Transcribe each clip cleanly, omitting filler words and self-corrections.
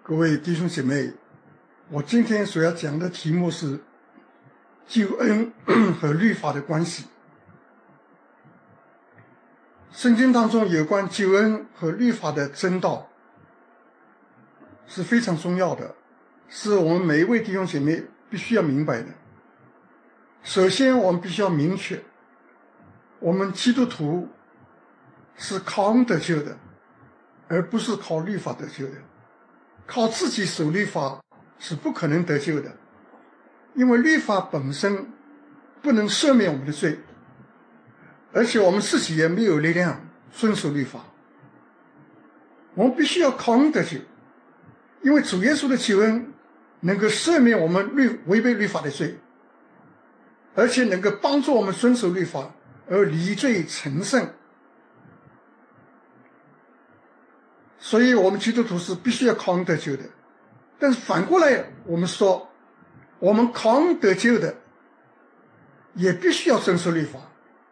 各位弟兄姐妹，我今天所要讲的题目是救恩和律法的关系。圣经当中有关救恩和律法的真道是非常重要的，是我们每一位弟兄姐妹必须要明白的。首先我们必须要明确，我们基督徒是靠恩得救的，而不是靠律法得救的。靠自己守律法是不可能得救的，因为律法本身不能赦免我们的罪，而且我们自己也没有力量遵守律法。我们必须要靠恩得救，因为主耶稣的救恩能够赦免我们违背律法的罪，而且能够帮助我们遵守律法而离罪成圣。所以我们基督徒是必须要靠恩得救的。但是反过来我们说，我们靠恩得救的也必须要遵守律法。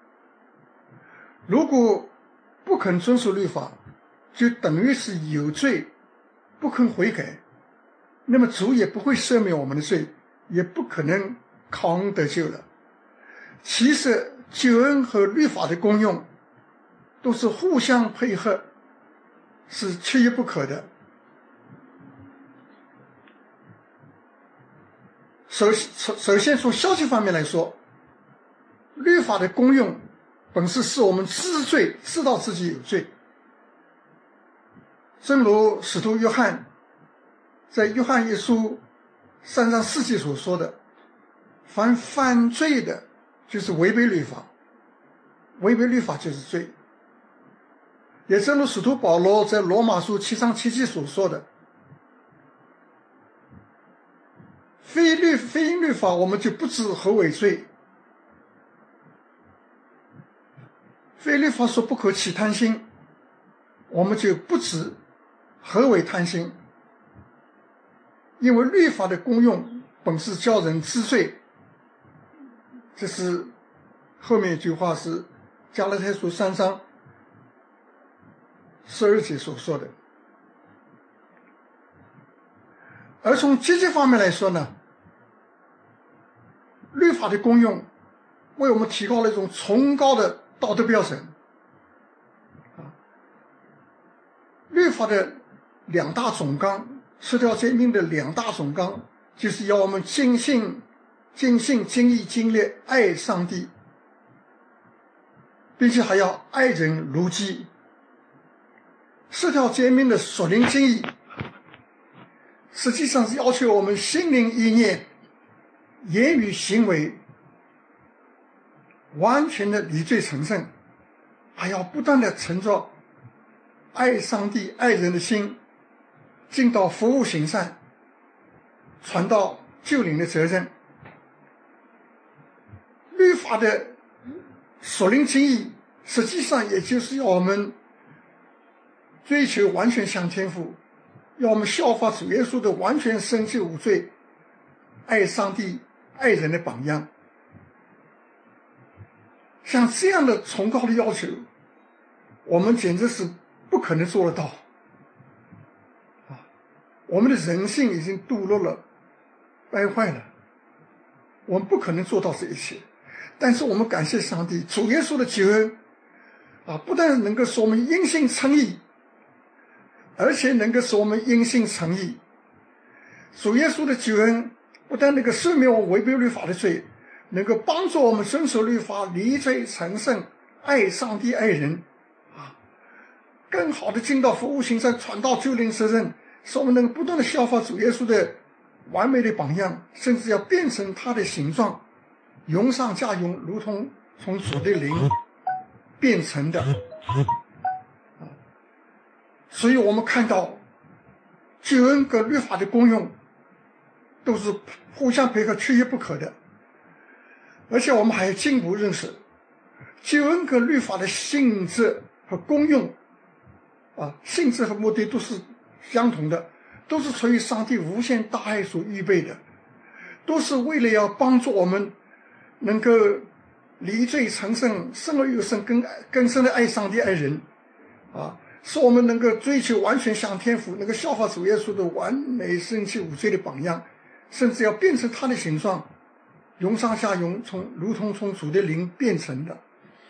如果不肯遵守律法，就等于是有罪，不肯悔改，那么主也不会赦免我们的罪，也不可能靠恩得救了。其实救恩和律法的功用都是互相配合，是缺一不可的。首先从消极方面来说，律法的功用本是使我们知罪，知道自己有罪。正如使徒约翰在约翰一书3章4节所说的，凡犯罪的就是违背律法，违背律法就是罪。也正如使徒保罗在罗马书7章7节所说的，非因律法我们就不知何为罪，非律法说不可起贪心，我们就不知何为贪心。因为律法的功用本是叫人知罪，这是后面一句话是加拉太书3章12节所说的。而从积极方面来说呢，律法的功用为我们提高了一种崇高的道德标准。律法的2大总纲，10条诫命的2大总纲，就是要我们尽心尽意尽力爱上帝，并且还要爱人如己。10条诫命的属灵经义实际上是要求我们心灵意念言语行为完全的离罪成圣，还要不断的存着爱上帝爱人的心，尽到服务行善，传到救灵的责任。律法的属灵经义实际上也就是要我们追求完全向天父，要我们效法主耶稣的完全圣洁无罪，爱上帝爱人的榜样。像这样的崇高的要求，我们简直是不可能做得到。我们的人性已经堕落了，败坏了，我们不可能做到这一切。但是我们感谢上帝，主耶稣的救恩不但能够使我们因信称义，而且能够使我们因信称义。主耶稣的救恩不但能够赦免我们违背律法的罪，能够帮助我们遵守律法，离罪成圣，爱上帝爱人，更好的尽到服务行善，传到救灵责任，使我们能够不断的效法主耶稣的完美的榜样，甚至要变成他的形状，荣上加荣，如同从主的灵变成的。所以我们看到救恩跟律法的功用都是互相配合，缺一不可的。而且我们还进一步认识，救恩跟律法的性质和功用性质和目的都是相同的，都是出于上帝无限大爱所预备的，都是为了要帮助我们能够离罪成圣，生而又生，更深的爱上帝爱人。 使我们能够追求完全像天父，能够效法主耶稣的完美圣洁无罪的榜样，甚至要变成他的形状，由上下如同从主的灵变成的。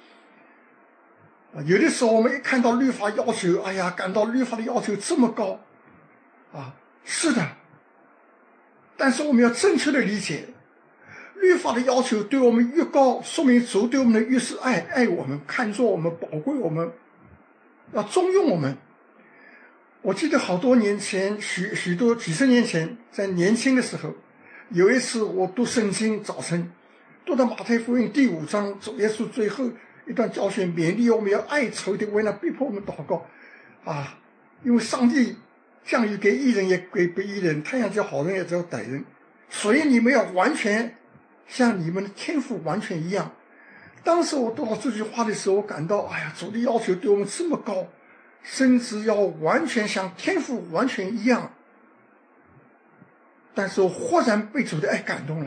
有的时候我们一看到律法要求，哎呀，感到律法的要求这么高是的，但是我们要正确的理解，律法的要求对我们越高，说明主对我们的越是爱我们，看重我们，宝贵我们，要重用我们。我记得好多年前，几十年前，在年轻的时候，有一次我读圣经，早晨读到马太福音第5章，主耶稣最后一段教训，勉励我们要爱仇敌，为那逼迫我们祷告因为上帝降雨给义人也给不义人，太阳叫好人也叫歹人，所以你们要完全像你们的天父完全一样。当时我读到这句话的时候，我感到主的要求对我们这么高，甚至要完全像天父完全一样。但是我忽然被主的爱感动了，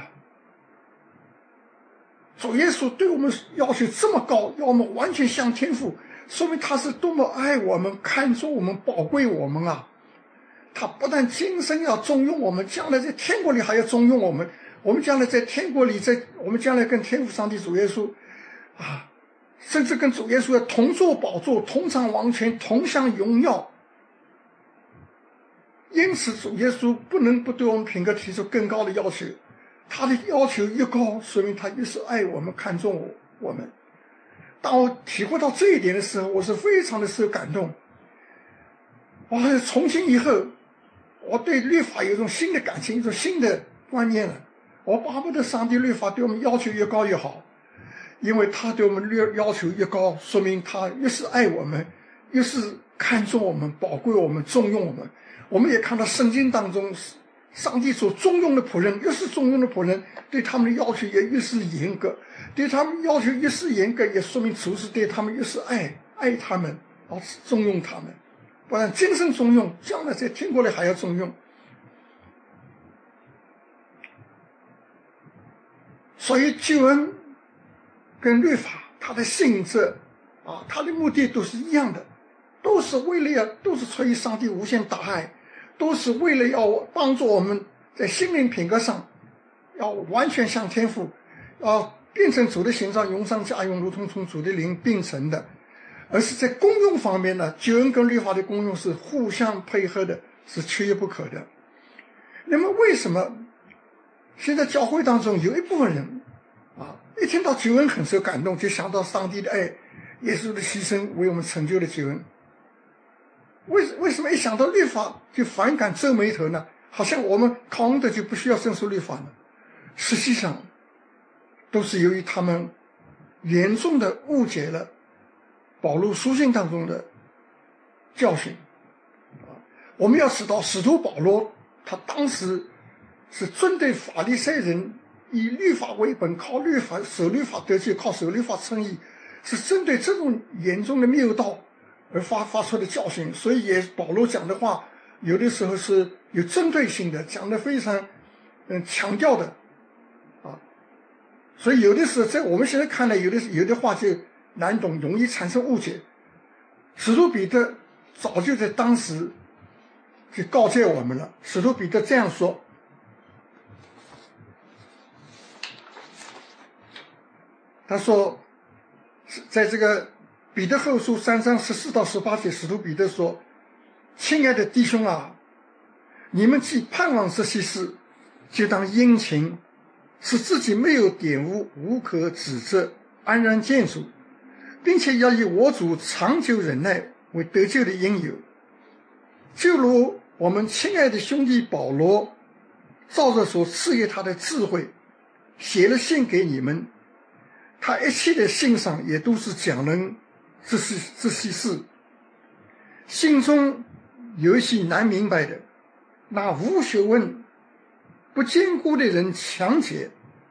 主耶稣对我们要求这么高，要我们完全像天父，说明他是多么爱我们，看重我们，宝贵我们啊！他不但今生要重用我们，将来在天国里还要重用我们。我们将来在天国里，我们将来跟天父上帝主耶稣甚至跟主耶稣要同坐宝座，同掌王权，同享荣耀。因此主耶稣不能不对我们品格提出更高的要求，他的要求越高，说明他越是爱我们，看重我们。当我体会到这一点的时候，我是非常的受感动。从今以后，我对律法有一种新的感情，一种新的观念了。我巴不得上帝律法对我们要求越高越好，因为他对我们要求越高，说明他越是爱我们，越是看重我们，宝贵我们，重用我们。我们也看到圣经当中，上帝所重用的仆人，越是重用的仆人，对他们的要求也越是严格，对他们要求越是严格，也说明主是对他们越是爱他们，重用他们。不然今生重用，将来在天国里还要重用。所以救恩跟律法它的性质它的目的都是一样的，都是出于上帝无限大爱，都是为了要帮助我们在心灵品格上要完全像天父，要变成主的形状，荣上加荣，如同从主的灵并成的。而是在功用方面呢，救恩跟律法的功用是互相配合的，是缺一不可的。那么为什么现在教会当中有一部分人一听到救恩很受感动，就想到上帝的爱，耶稣的牺牲为我们成就了救恩？为什么一想到律法就反感皱眉头呢？好像我们靠恩德就不需要遵守律法呢？实际上都是由于他们严重的误解了保罗书信当中的教训。我们要知道使徒保罗他当时是针对法利赛人以律法为本，靠律法守律法得救，靠守律法称义，是针对这种严重的谬道而发出的教训。所以保罗讲的话有的时候是有针对性的，讲的非常强调的所以有的时候在我们现在看来，有的话就难懂，容易产生误解。使徒彼得早就在当时就告诫我们了。使徒彼得这样说，他说在这个彼得后书3章14到18节，使徒彼得说：亲爱的弟兄你们既盼望这些事，就当殷勤，使自己没有玷污，无可指责，安然见主，并且要以我主长久忍耐为得救的因由。就如我们亲爱的兄弟保罗照着所赐给他的智慧写了信给你们，他一切的信上也都是讲论这些事。信中有一些难明白的，那无学问不坚固的人强解，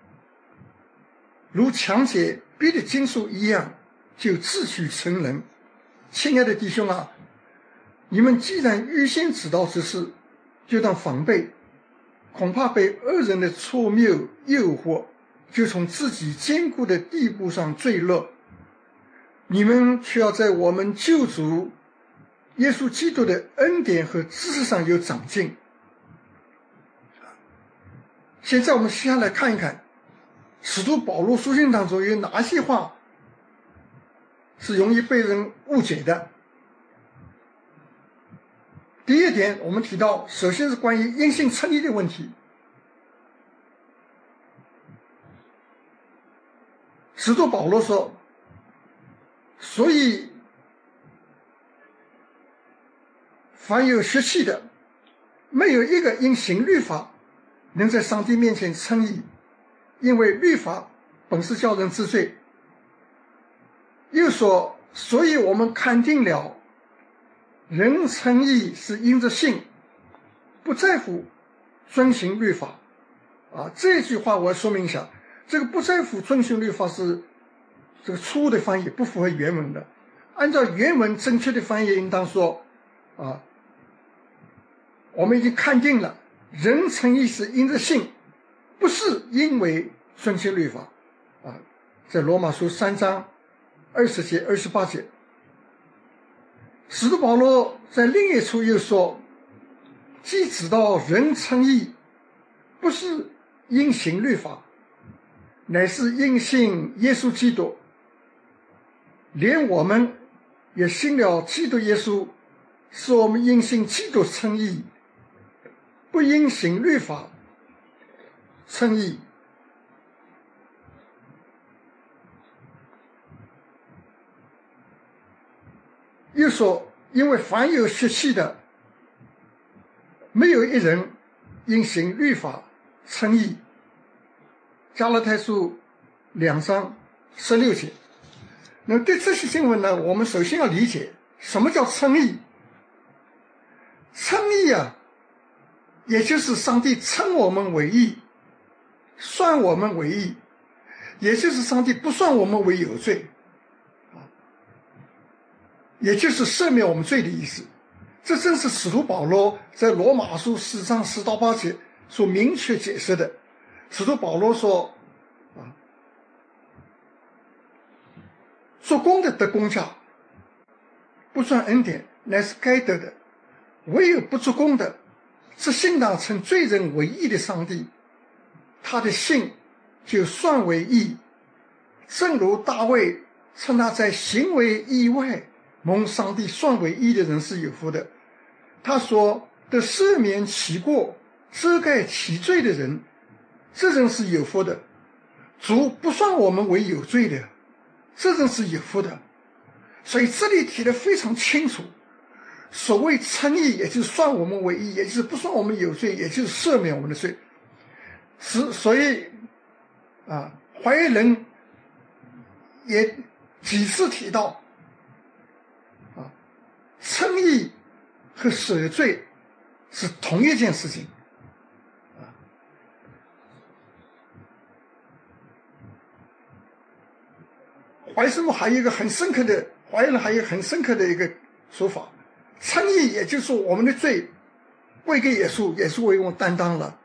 如强解别的金属一样，就自取成人。亲爱的弟兄你们既然预先知道这事，就当防备，恐怕被恶人的错谬诱惑，就从自己坚固的地步上坠落。你们却要在我们救主耶稣基督的恩典和知识上有长进。现在我们下来看一看使徒保罗书信当中有哪些话是容易被人误解的。第一点，我们提到首先是关于因信称义的问题。使徒保罗说，所以凡有血气的，没有一个因行律法能在上帝面前称义，因为律法本是叫人知罪。又说，所以我们看定了人称义是因着信，不在乎遵行律法。这句话我要说明一下，这个不在乎遵行律法是这个错误的翻译，不符合原文的。按照原文正确的翻译应当说我们已经看定了人称义是因着信，不是因为遵行律法。在罗马书3章20节28节。使徒保罗在另一处又说，既知道人称义不是因行律法，乃是因信耶稣基督，连我们也信了基督耶稣，使我们因信基督称义，不因行律法称义。又说，因为凡有血气的，没有一人因行律法称义。加拉太书2章16节。那么对这些经文呢，我们首先要理解什么叫称义。称义也就是上帝称我们为义，算我们为义，也就是上帝不算我们为有罪，也就是赦免我们罪的意思。这正是使徒保罗在罗马书4章10到8节所明确解释的。使徒保罗说，做工的得工价，不算恩典，乃是该得的；唯有不做工的，是信当称罪人为义的上帝，他的信就算为义。正如大卫称他在行为以外蒙上帝算为义的人是有福的。他说，得赦免其过，遮盖其罪的人，这人是有福的。主不算我们为有罪的，这人是有福的。所以这里提得非常清楚，所谓称义，也就是算我们为义，也就是不算我们有罪，也就是赦免我们的罪。所以怀疑人也几次提到称义和赦罪是同一件事情。怀疑人还有一个很深刻的一个说法，称义也就是说我们的罪归给耶稣，耶稣为我们担当了。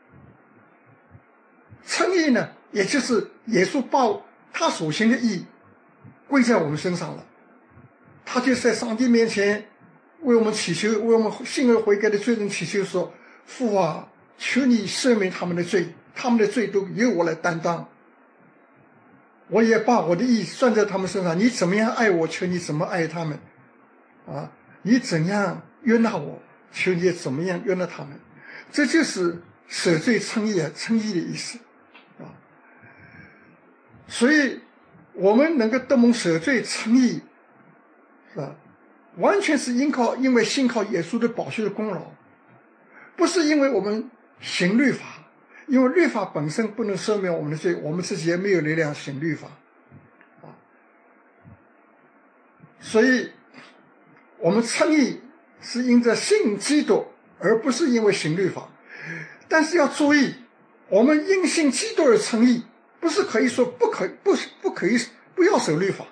称义呢，也就是耶稣把他所行的义归在我们身上了，他就在上帝面前为我们祈求，为我们信而悔改的罪人祈求说，父啊，求你赦免他们的罪，他们的罪都由我来担当，我也把我的义算在他们身上，你怎么样爱我，求你怎么爱他们你怎样悦纳我，求你也怎么样悦纳他们。这就是赦罪称义的意思所以我们能够得蒙赦罪称义完全是因为信靠耶稣的宝血的功劳，不是因为我们行律法，因为律法本身不能赦免我们的罪，我们自己也没有力量行律法所以我们称义是因着信基督，而不是因为行律法。但是要注意，我们因信基督而称义，不是可以说不要守律法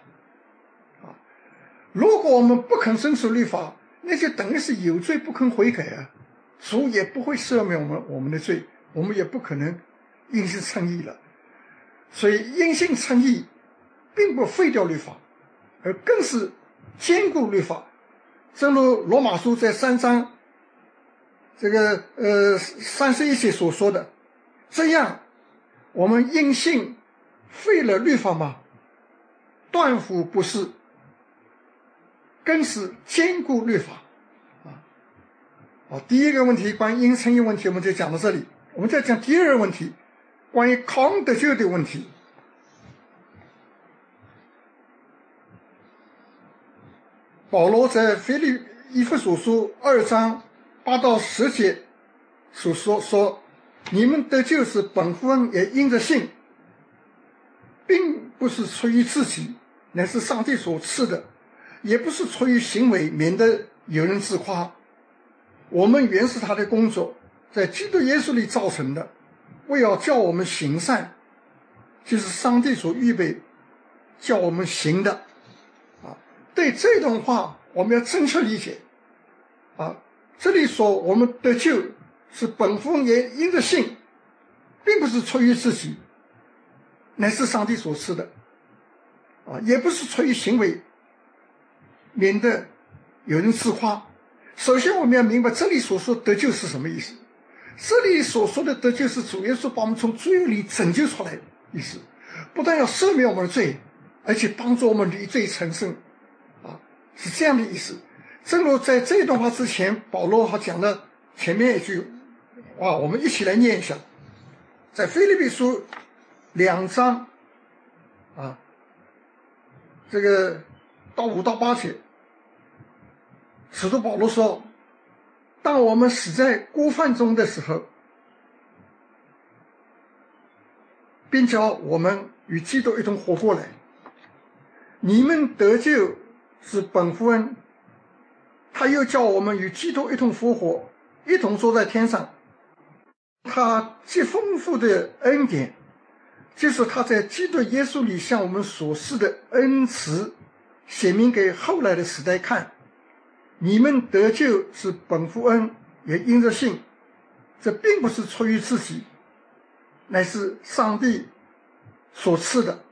如果我们不肯遵守律法，那就等于是有罪不肯悔改主也不会赦免我们的罪，我们也不可能因信称义了。所以因信称义并不废掉律法，而更是坚固律法， 正如罗马书在3章31节所说的，这样我们因信废了律法吗？断乎不是，更是坚固律法。第一个问题关于因称义问题我们就讲到这里，我们再讲第二个问题，关于靠恩得救的问题。保罗在以弗所书2章8到10节所说，你们得救是本乎恩，也因着信，并不是出于自己，乃是上帝所赐的，也不是出于行为，免得有人自夸。我们原是他的工作，在基督耶稣里造成的，为要叫我们行善，就是上帝所预备叫我们行的。对这段话我们要正确理解。这里说我们得救是本乎恩，也因着信，并不是出于自己，乃是上帝所赐的。也不是出于行为，免得有人自夸。首先我们要明白这里所说得救是什么意思。这里所说的得救是主耶稣把我们从罪恶里拯救出来的意思，不但要赦免我们的罪，而且帮助我们离罪成圣，是这样的意思。正如在这段话之前，保罗还讲了前面一句话，我们一起来念一下，在腓立比书2章到5到8节，使徒保罗说，当我们死在过犯中的时候，便叫我们与基督一同活过来。你们得救是本乎恩，他又叫我们与基督一同复活，一同坐在天上。他极丰富的恩典，就是他在基督耶稣里向我们所示的恩慈，显明给后来的时代看。你们得救是本乎恩，也因着信，这并不是出于自己，乃是上帝所赐的，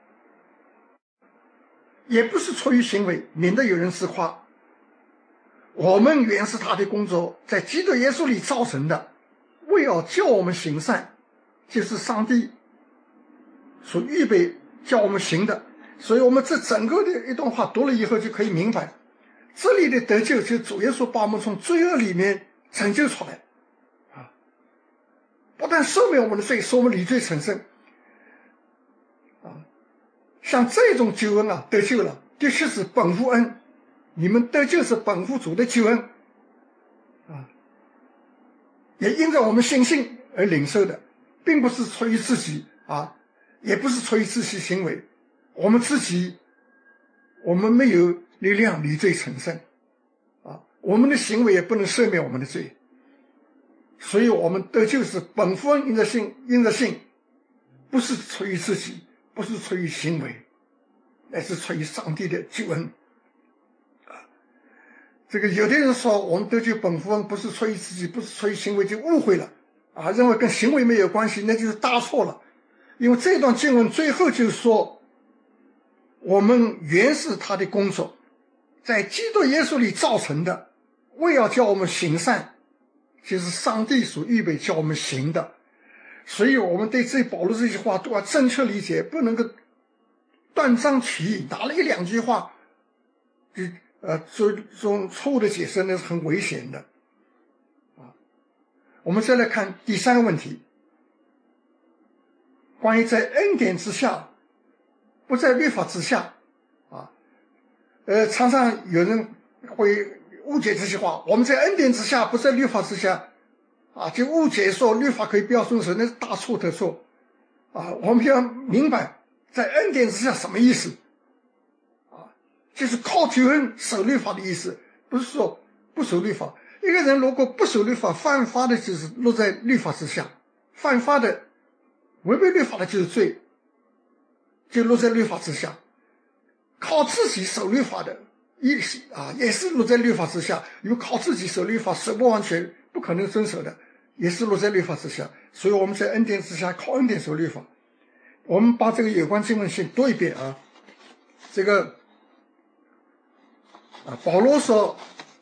也不是出于行为，免得有人自夸。我们原是他的工作，在基督耶稣里造成的，为要叫我们行善，就是上帝所预备叫我们行的。所以我们这整个的一段话读了以后就可以明白，这里的得救就是主耶稣把我们从罪恶里面拯救出来，不但赦免我们的罪，使我们离罪成圣，像这种救恩得救了，的确是本乎恩。你们得救是本乎主的救恩，也因着我们信心而领受的，并不是出于自己也不是出于自己行为，我们没有力量离罪成圣，我们的行为也不能赦免我们的罪，所以我们得救是本乎恩，因着信，不是出于自己，不是出于行为，乃是出于上帝的救恩。有的人说我们得救本乎恩不是出于自己，不是出于行为，就误会了认为跟行为没有关系，那就是大错了。因为这段经文最后就说，我们原是他的工作，在基督耶稣里造成的，为要叫我们行善，就是上帝所预备叫我们行的。所以我们对保罗这句话都要正确理解，不能够断章取义，拿了1-2句话这种错误的解释，那是很危险的我们再来看第3个问题，关于在恩典之下，不在律法之下常常有人会误解这些话，我们在恩典之下，不在律法之下就误解说律法可以不要遵守，那是大错特错我们要明白在恩典之下什么意思就是靠救恩守律法的意思，不是说不守律法。一个人如果不守律法，犯法的就是落在律法之下，犯法的违背律法的就是罪，就落在律法之下。靠自己守律法的也是落在律法之下，因为靠自己守律法守不完全，不可能遵守的，也是落在律法之下。所以我们在恩典之下靠恩典守律法。我们把这个有关经文先读一遍保罗说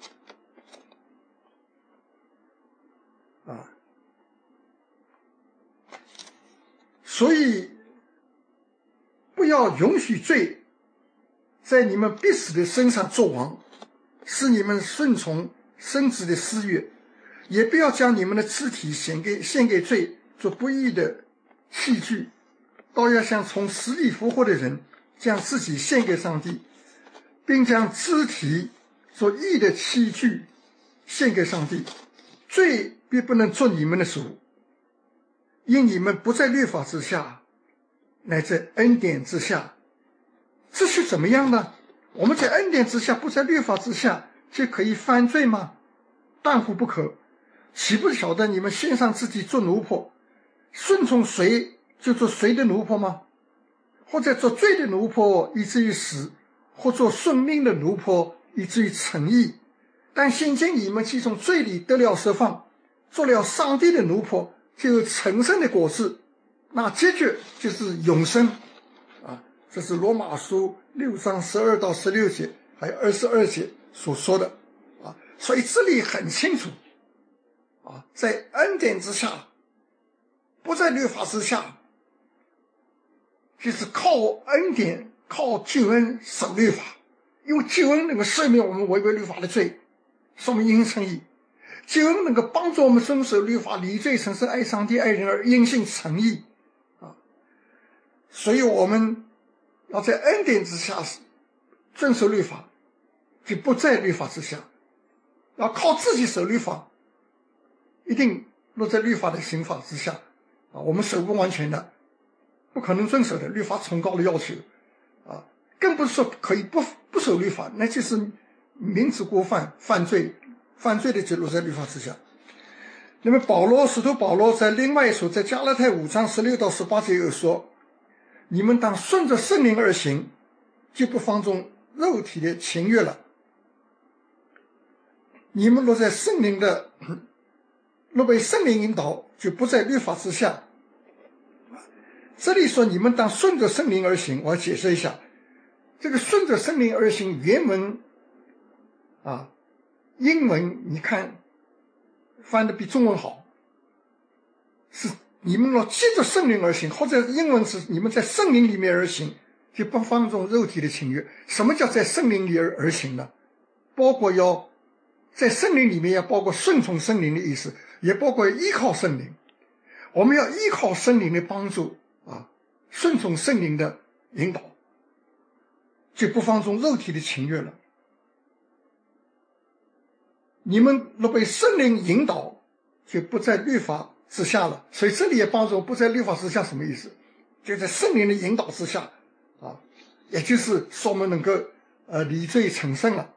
所以不要允许罪在你们必死的身上作王，使你们顺从身子的私欲，也不要将你们的肢体献给罪做不义的器具，倒要像从死里复活的人，将自己献给上帝，并将肢体做义的器具献给上帝。罪必不能做你们的主，因你们不在律法之下，乃在恩典之下。这是怎么样呢？我们在恩典之下，不在律法之下，就可以犯罪吗？断乎不可。岂不晓得你们献上自己做奴仆，顺从谁就做谁的奴仆吗？或者做罪的奴仆以至于死，或做顺命的奴仆以至于成义。但现今你们既从罪里得了释放，做了上帝的奴仆，就有成圣的果子，那结局就是永生。这是罗马书6章12到16节还有22节所说的。所以这里很清楚，在恩典之下，不在律法之下，就是靠恩典，靠救恩守律法。因为救恩能够赦免我们违背律法的罪，使我们因称义；救恩能够帮助我们遵守律法，离罪成圣，爱上帝爱人而因信成义。所以我们要在恩典之下遵守律法，就不在律法之下。要靠自己守律法，一定落在律法的刑罚之下。我们守不完全的，不可能遵守的，律法崇高的要求。更不是说可以不守律法，那就是明知故犯，犯罪的就落在律法之下。那么使徒保罗在另外一处，在加拉太5章16到18节有说，你们当顺着圣灵而行，就不放纵肉体的情欲了。你们若被圣灵引导，就不在律法之下。这里说你们当顺着圣灵而行，我要解释一下，这个顺着圣灵而行原文英文你看翻的比中文好，是你们若借着圣灵而行，或者英文是你们在圣灵里面而行，就不放纵肉体的情欲。什么叫在圣灵里而行呢？包括要在圣灵里面，要包括顺从圣灵的意思，也包括依靠圣灵。我们要依靠圣灵的帮助顺从圣灵的引导，就不放纵肉体的情欲了。你们若被圣灵引导，就不在律法之下了。所以这里也帮助不在律法之下什么意思？就在圣灵的引导之下也就是说我们能够离罪成圣了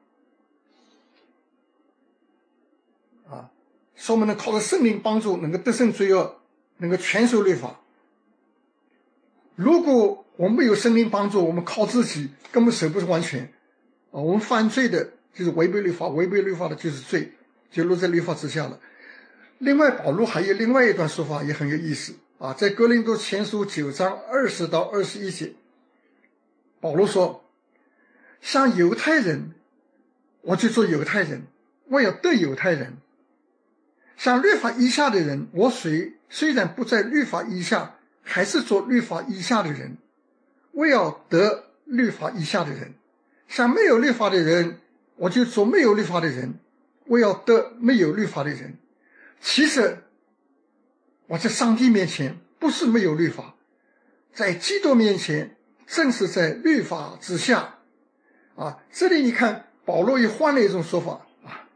说我们能靠着圣灵帮助，能够得胜罪恶，能够全守律法。如果我们没有圣灵帮助，我们靠自己根本守不完全我们犯罪的就是违背律法，违背律法的就是罪，就落在律法之下了。另外保罗还有另外一段说法也很有意思在哥林多前书9章20到21节，保罗说，像犹太人我就做犹太人，我要得犹太人；像律法以下的人，我虽然不在律法以下，还是做律法以下的人，我要得律法以下的人；像没有律法的人，我就做没有律法的人，我要得没有律法的人。其实我在上帝面前不是没有律法，在基督面前正是在律法之下这里你看保罗也换了一种说法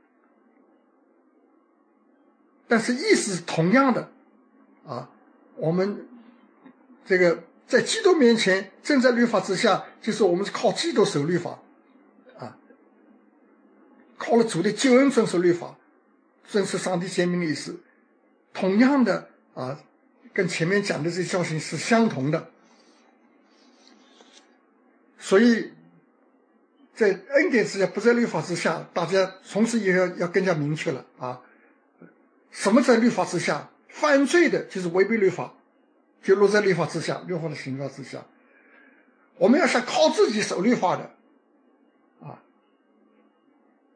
但是意思是同样的我们这个在基督面前正在律法之下，就是我们是靠基督守律法靠了主的救恩遵守律法，遵守上帝诫命的意思。同样的跟前面讲的这些教训是相同的。所以在恩典之下，不在律法之下，大家从此以后要更加明确了什么在律法之下？犯罪的就是违背律法，就落在律法之下，律法的刑罚之下。我们要想靠自己守律法的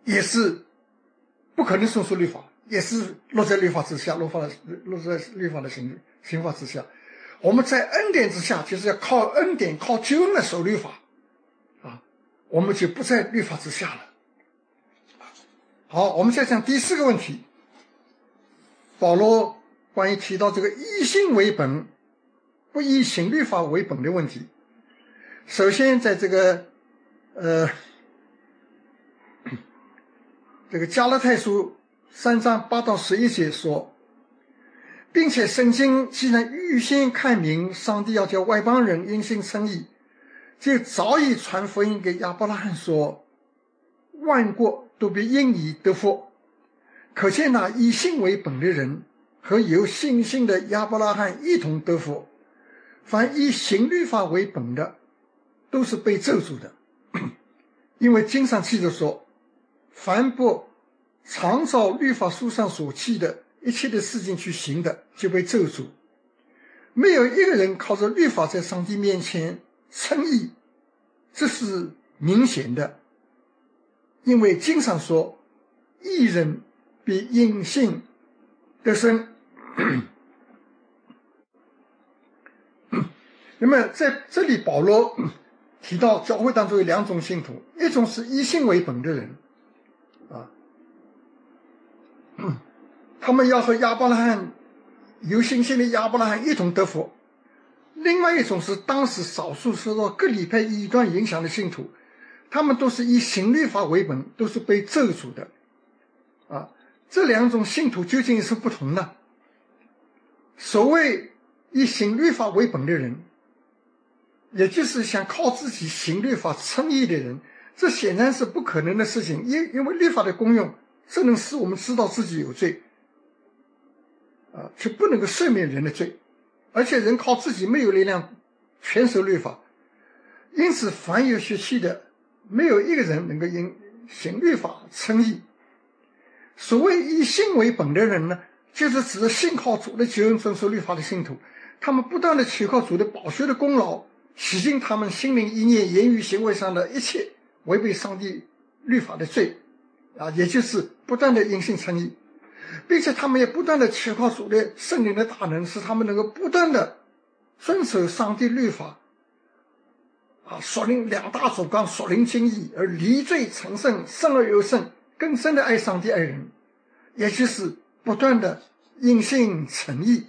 也是不可能遵守律法，也是落在律法之下，落在律法的刑罚之下。我们在恩典之下，就是要靠恩典，靠救恩来守律法啊，我们就不在律法之下了。好，我们再讲第4个问题，保罗关于提到这个以信为本，不以行律法为本的问题。首先在这个加拉太书3章8到11节说，并且圣经既然预先看明上帝要叫外邦人因信称义，就早已传福音给亚伯拉罕说，万国都必因你得福。可见那以信为本的人和有信心的亚伯拉罕一同得福。凡以行律法为本的，都是被咒诅的。因为经上记着说，凡不常照律法书上所记的一切的事情去行的，就被咒诅。没有一个人靠着律法在上帝面前称义，这是明显的。因为经上说，义人必因信得生。那么在这里保罗提到教会当中有2种信徒，一种是以信为本的人他们要和亚伯拉罕有信心的亚伯拉罕一同得福。另外一种是当时少数受到各礼派异端影响的信徒，他们都是以行律法为本，都是被咒诅的这2种信徒究竟是不同的。所谓以行律法为本的人，也就是想靠自己行律法称义的人，这显然是不可能的事情。因为律法的功用是能使我们知道自己有罪却不能够赦免人的罪，而且人靠自己没有力量全守律法。因此凡有血气的，没有一个人能够因行律法称义。所谓以信为本的人呢，就是指信靠主的救恩遵守律法的信徒，他们不断的求靠主的宝血的功劳，洗净他们心灵意念言语行为上的一切违背上帝律法的罪也就是不断的因信称义，并且他们也不断的求靠主的圣灵的大能，使他们能够不断的遵守上帝律法属灵2大主纲，属灵经义，而离罪成圣，圣而又圣，更深的爱上帝爱人，也就是不断的因信称义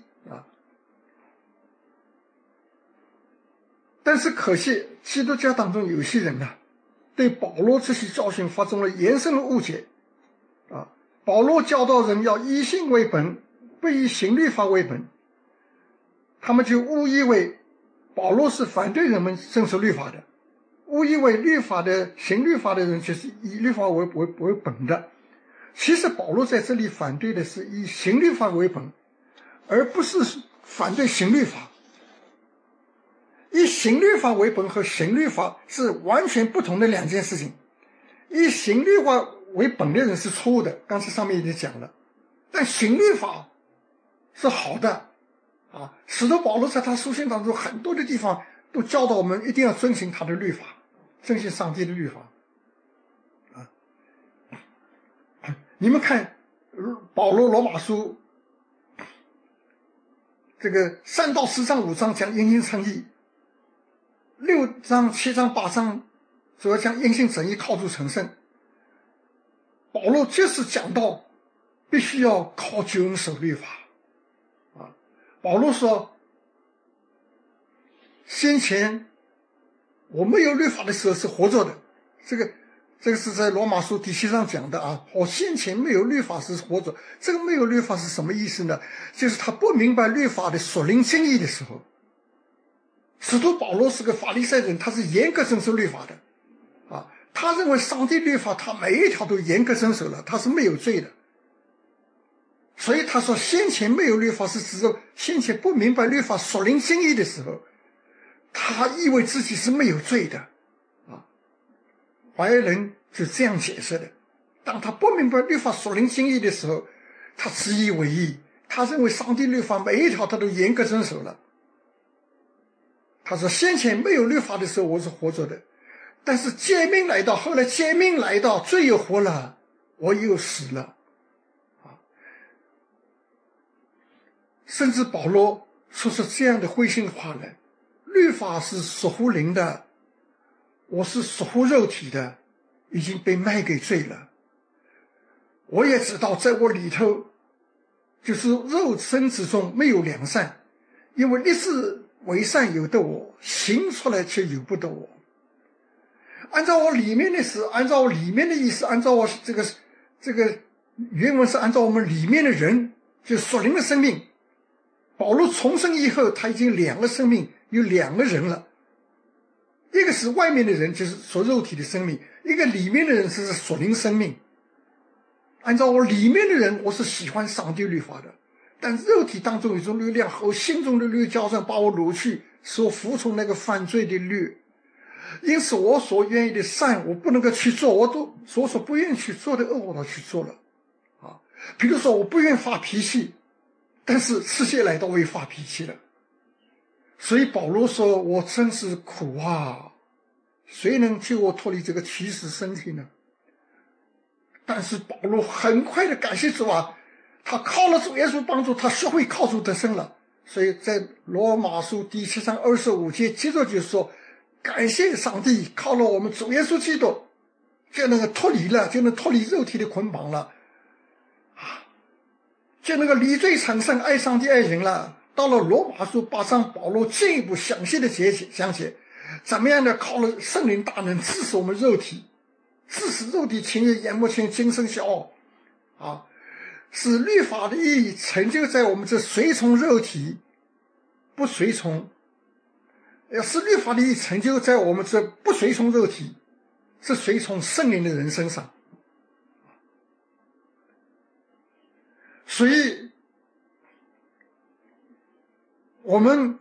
但是可惜基督教当中有些人对保罗这些教训发生了严重的误解保罗教导人要以信为本，不以行律法为本，他们就误以为保罗是反对人们遵守律法的，误以为行律法的人就是以律法为本的。其实保罗在这里反对的是以行律法为本，而不是反对行律法。以行律法为本和行律法是完全不同的2件事情。以行律法为本的人是错误的，刚才上面已经讲了，但行律法是好的使徒保罗在他书信当中很多的地方都教导我们一定要遵循他的律法，遵循上帝的律法你们看保罗罗马书这个3到4章5章讲因信称义，6章7章8章主要讲因信称义靠主成圣。保罗就是讲到必须要靠救恩守律法保罗说，先前我没有律法的时候是活着的，这个是在罗马书第7章讲的我先前没有律法是活着。这个没有律法是什么意思呢？就是他不明白律法的属灵经义的时候。使徒保罗是个法利赛人，他是严格遵守律法的他认为上帝律法他每一条都严格遵守了，他是没有罪的。所以他说先前没有律法是指着先前不明白律法属灵经义的时候，他以为自己是没有罪的怀疑人是这样解释的。当他不明白律法属灵经义的时候，他自以为意，他认为上帝律法每一条他都严格遵守了。他说先前没有律法的时候我是活着的，但是诫命来到，后来诫命来到，罪又活了， 我又死了。甚至保罗说出这样的灰心的话来，律法是属乎灵的，我是属乎肉体的，已经被卖给罪了。我也知道在我里头，就是肉身之中没有良善，因为立志为善由得我，行出来却由不得我。按照我里面的事，按照我里面的意思，按照我这个原文是按照我们里面的人，就属灵的生命。保罗重生以后，他已经两个生命，有两个人了。一个是外面的人，就是属肉体的生命；一个里面的人是属灵生命。按照我里面的人，我是喜欢上帝律法的，但肉体当中有一种力量和我心中的律加上把我掳去，使我服从那个犯罪的律。因此我所愿意的善我不能够去做，我所不愿意去做的恶我都去做了。比如说我不愿发脾气，但是世界来到我也发脾气了。所以保罗说，我真是苦啊，谁能救我脱离这个起死身体呢？但是保罗很快的感谢主啊，他靠了主耶稣帮助，他学会靠主得胜了。所以在罗马书第7章25节接着就说，感谢上帝，靠了我们主耶稣基督就能够脱离了，就能脱离肉体的捆绑了就那个离罪成圣，爱上帝爱人了。到了罗马书8章，保罗进一步详细的讲解怎么样的靠了圣灵大能致使我们肉体，致使肉体情欲眼目情精神消耗使律法的意义成就在我们这随从肉体不随从，使律法的意义成就在我们这不随从肉体是随从圣灵的人身上。所以我们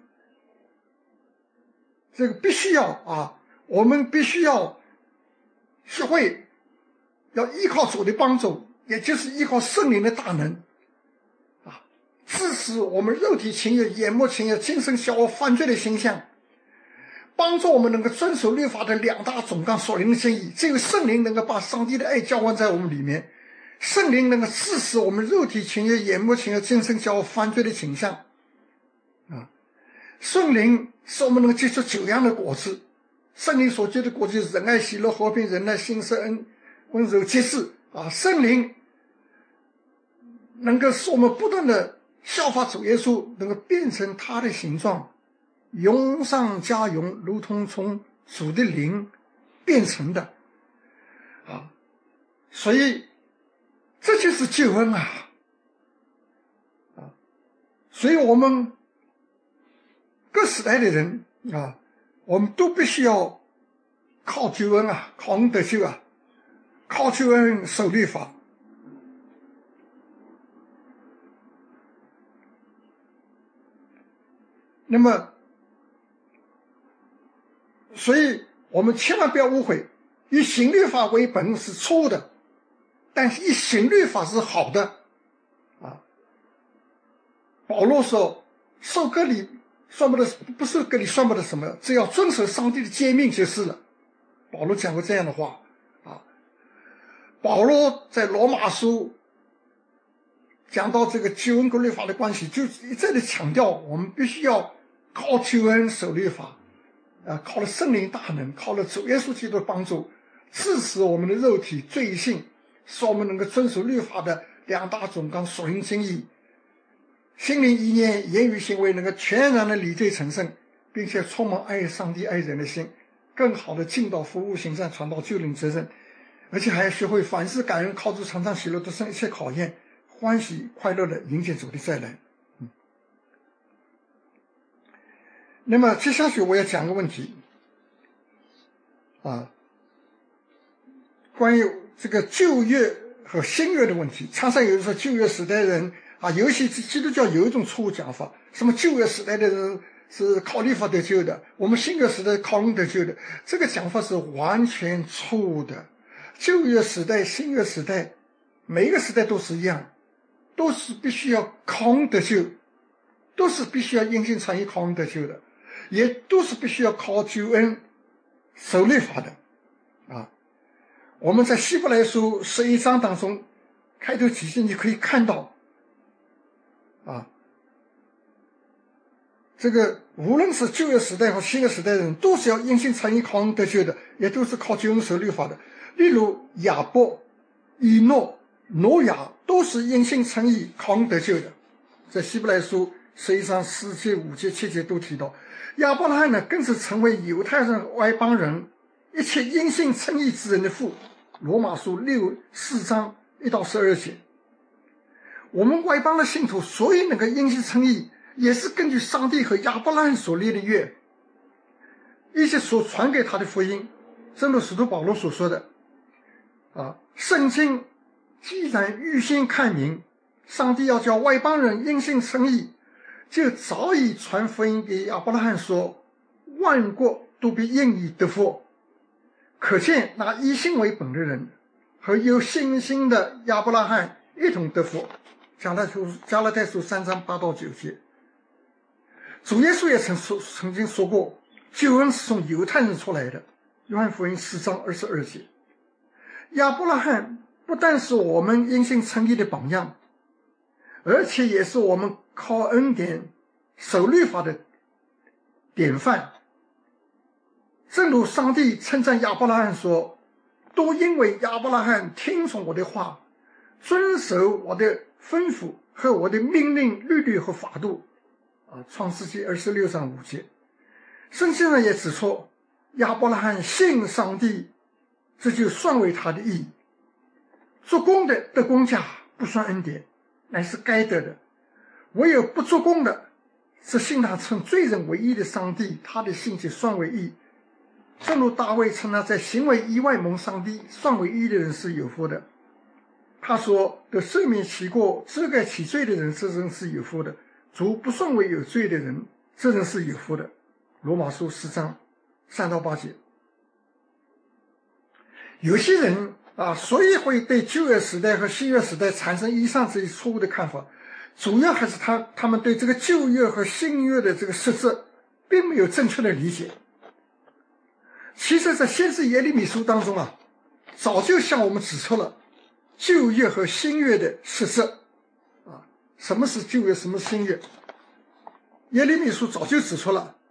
这个必须要我们必须要学会要依靠主的帮助，也就是依靠圣灵的大能致使我们肉体情欲眼目情欲精神消耗犯罪的形象，帮助我们能够遵守律法的两大总纲属灵的真理。只有圣灵能够把上帝的爱浇灌在我们里面，圣灵能够致使我们肉体情欲眼目情欲精神消耗犯罪的倾向圣灵使我们能够结出9样的果子。圣灵所结的果子就是仁爱喜乐和平忍耐信实恩温柔节制圣灵能够使我们不断的效法主耶稣，能够变成他的形状，荣上加荣，如同从主的灵变成的所以这就是救恩所以我们各时代的人我们都必须要靠救恩靠恩得救靠救恩守律法。那么所以我们千万不要误会，以行律法为本是错误的，但是以行律法是好的保罗说受割礼算不得，不受割礼算不得什么，只要遵守上帝的诫命就是了。保罗讲过这样的话保罗在罗马书讲到这个救恩跟律法的关系，就一再的强调我们必须要靠救恩守律法靠了圣灵大能，靠了主耶稣基督的帮助，致使我们的肉体罪性，使我们能够遵守律法的两大总纲属灵真义，心灵意念言语行为能够全然的离罪成圣，并且充满爱上帝爱人的心，更好的尽到服务行善传道救人责任，而且还要学会凡事感恩，靠主常常喜乐得胜一切考验，欢喜快乐的迎接主的再来那么接下去我要讲个问题关于这个旧约和新约的问题。常常有人说旧约时代人尤其基督教有一种错误讲法，什么旧约时代的人是靠律法得救的，我们新约时代靠恩得救的，这个讲法是完全错误的。旧约时代新约时代每一个时代都是一样，都是必须要靠恩得救，都是必须要因信称义靠恩得救的，也都是必须要靠救恩守律法的我们在希伯来书11章当中开头几节你可以看到这个无论是旧约时代和新约时代的人，都是要因信称义靠恩得救的，也都是靠救恩守律法的。例如亚伯、以诺、挪亚都是因信称义靠恩得救的，在希伯来书11章4节、5节、7节都提到。亚伯拉罕呢，更是成为犹太人、外邦人一切因信称义之人的父。罗马书4章1到12节。我们外邦的信徒所以能够因信称义，也是根据上帝和亚伯拉罕所立的约，一些所传给他的福音。正如使徒保罗所说的圣经既然预先看明上帝要叫外邦人因信称义，就早已传福音给亚伯拉罕说，万国都必因你得福。可见那以信为本的人和有信心的亚伯拉罕一同得福。加拉太书3章8到9节。主耶稣也曾经说过，救恩是从犹太人出来的。约翰福音4章22节。亚伯拉罕不但是我们因信称义的榜样，而且也是我们靠恩典守律法的典范。正如上帝称赞亚伯拉罕说，都因为亚伯拉罕听从我的话，遵守我的吩咐和我的命令、律例和法度。创世纪26章5节。圣经上也指出，亚伯拉罕信上帝，这就算为他的义。做工的得工价，不算恩典，乃是该得的；唯有不做工的，是信他称罪人为义的上帝，他的信就算为义。正如大卫称那在行为以外蒙上帝算为义的人是有福的。他说，得赦免其过、遮盖其罪的人，这人是有福的；主不算为有罪的人，这人是有福的。罗马书4章3到8节。有些人所以会对旧约时代和新约时代产生以上这些错误的看法，主要还是他们对这个旧约和新约的这个实质并没有正确的理解。其实在先知耶利米书当中早就向我们指出了旧约和新约的实质什么是旧约，什么是新约。耶利米书早就指出了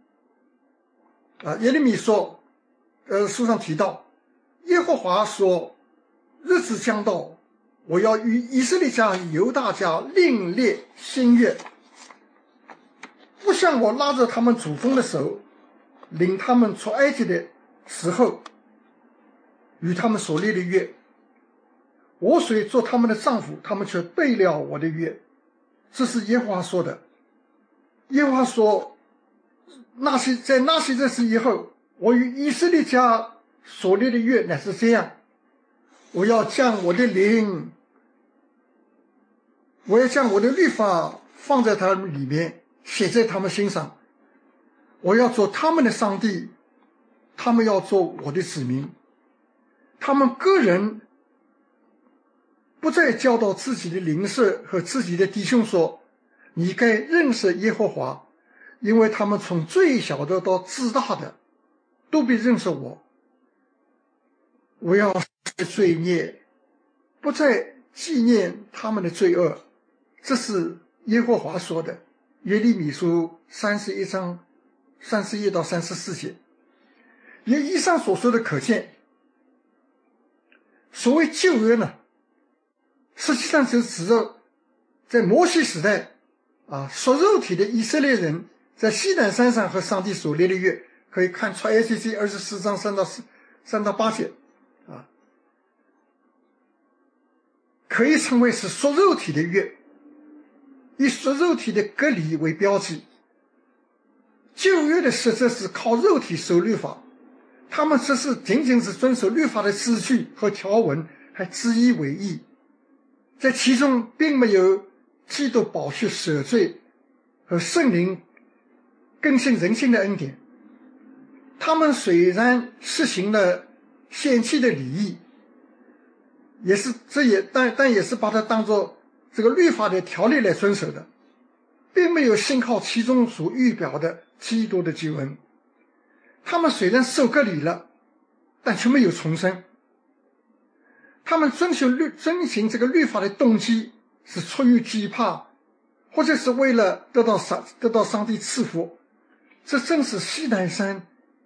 耶利米说书上提到，耶和华说，日子将到，我要与以色列家、犹大家另立新约，不像我拉着他们祖宗的手，领他们出埃及的时候与他们所立的约。我虽做他们的丈夫，他们却背了我的约。这是耶和华说的。耶和华说，在那些日子以后，我与以色列家所立的约乃是这样，我要将我的灵，我要将我的律法放在他们里面，写在他们心上。我要做他们的上帝，他们要做我的子民。他们个人不再教导自己的邻舍和自己的弟兄说，你该认识耶和华，因为他们从最小的到至大的都必认识我。我要罪孽，不再纪念他们的罪恶。这是耶和华说的。耶利米书31章31到34节。由以上所说的可见，所谓旧约呢，实际上就指着在摩西时代属肉体的以色列人在西乃山上和上帝所立的约，可以看出埃及记24章3到8节可以称为是属肉体的约，以属肉体的隔离为标记。旧约的实质是靠肉体守律法，他们只是仅仅是遵守律法的字句和条文，还自以为意，在其中并没有基督宝血赦罪和圣灵更新人性的恩典。他们虽然实行了献祭的礼仪，但也是把它当作这个律法的条例来遵守的，并没有信靠其中所预表的基督的救恩。他们虽然受割礼了，但却没有重生。 他们遵行这个律法的动机是出于惧怕，或者是为了得到上帝赐福。这正是西乃山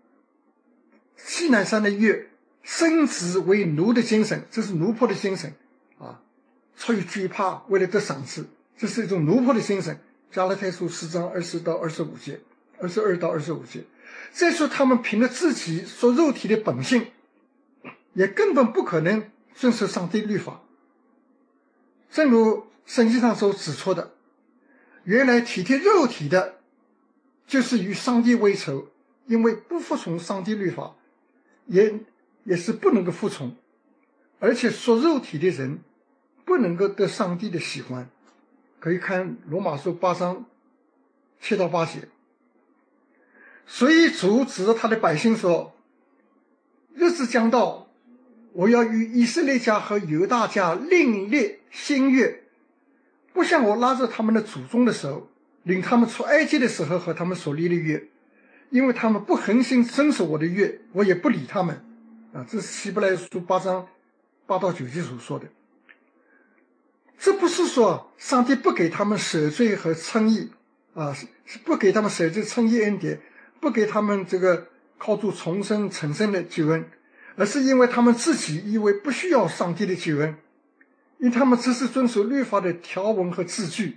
的约生子为奴的精神，这是奴仆的精神啊！出于惧怕，为了得赏赐，这是一种奴仆的精神。加拉太书4章20到25节，22到25节。再说他们凭着自己所肉体的本性，也根本不可能遵守上帝律法。正如圣经上所指出的，原来体贴肉体的就是与上帝为仇，因为不服从上帝律法，也是不能够服从，而且说肉体的人不能够得上帝的喜欢。可以看罗马书8章7到8节。所以主指着他的百姓说，日子将到，我要与以色列家和犹大家另立新约，不像我拉着他们的祖宗的时候，领他们出埃及的时候和他们所立的约，因为他们不恒心遵守我的约，我也不理他们。这是希伯来书8章8到9节所说的。这不是说上帝不给他们赦罪和称义是不给他们赦罪称义恩典，不给他们这个靠主重生成圣的救恩，而是因为他们自己以为不需要上帝的救恩，因为他们只是遵守律法的条文和字句，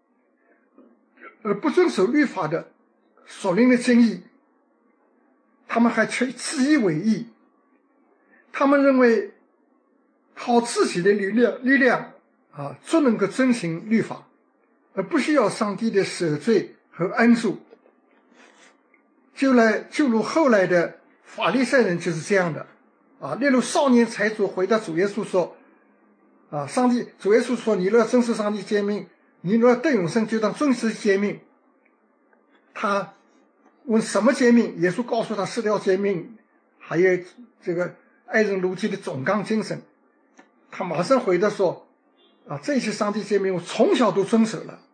而不遵守律法的所领的真义。他们还自以为义，他们认为靠自己的力量就能够遵行律法，而不需要上帝的赦罪和恩助。就如后来的法利赛人就是这样的例如少年财主回答主耶稣说主耶稣说，你若要遵守上帝诫命，你若要得永生，就当遵守诫命。他问什么诫命，耶稣告诉他4条诫命，还有这个爱人如己的总纲精神。他马上回答说这些上帝诫命我从小都遵守了。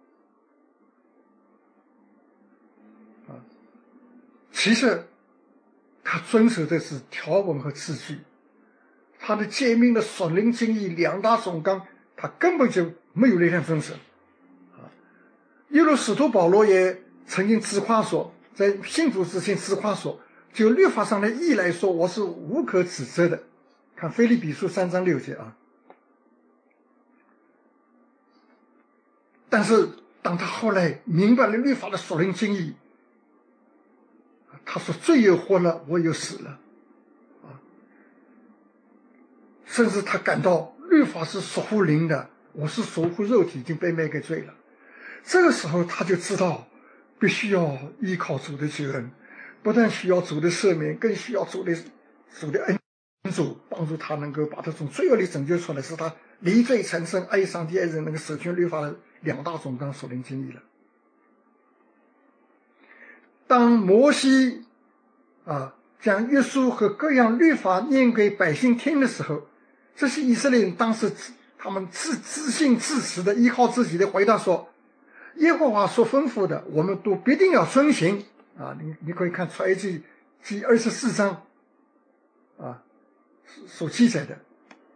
其实他遵守的是条文和字句，他的诫命的属灵经义2大总纲他根本就没有力量遵守。又如使徒保罗也曾经自夸说，在信主之前自夸说，就律法上的义来说，我是无可指责的。看腓立比书3章6节但是当他后来明白了律法的属灵经义，他说罪有活了，我有死了甚至他感到律法是属乎灵的，我是属乎肉体，已经被卖给罪了。这个时候他就知道必须要依靠主的救恩，不但需要主的赦免，更需要主的恩助，帮助他能够把他从罪恶里拯救出来，使他离罪成圣，爱上帝爱人，能够守全律法的2大总纲属灵经义了。当摩西将约书和各样律法念给百姓听的时候，这些以色列人当时他们自信自持的依靠自己的回答说，耶和华所吩咐的我们都必定要遵行你可以看出埃及记24章所记载的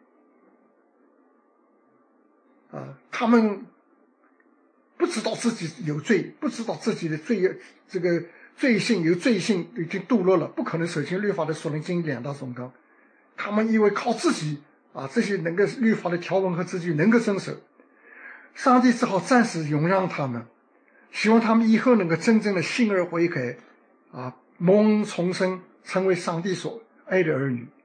他们不知道自己有罪，不知道自己的罪性已经堕落了，不可能守行律法的属灵经义2大总纲。他们以为靠自己这些能够律法的条文和字句能够遵守，上帝只好暂时容让他们，希望他们以后能够真正的信而悔改蒙重生，成为上帝所爱的儿女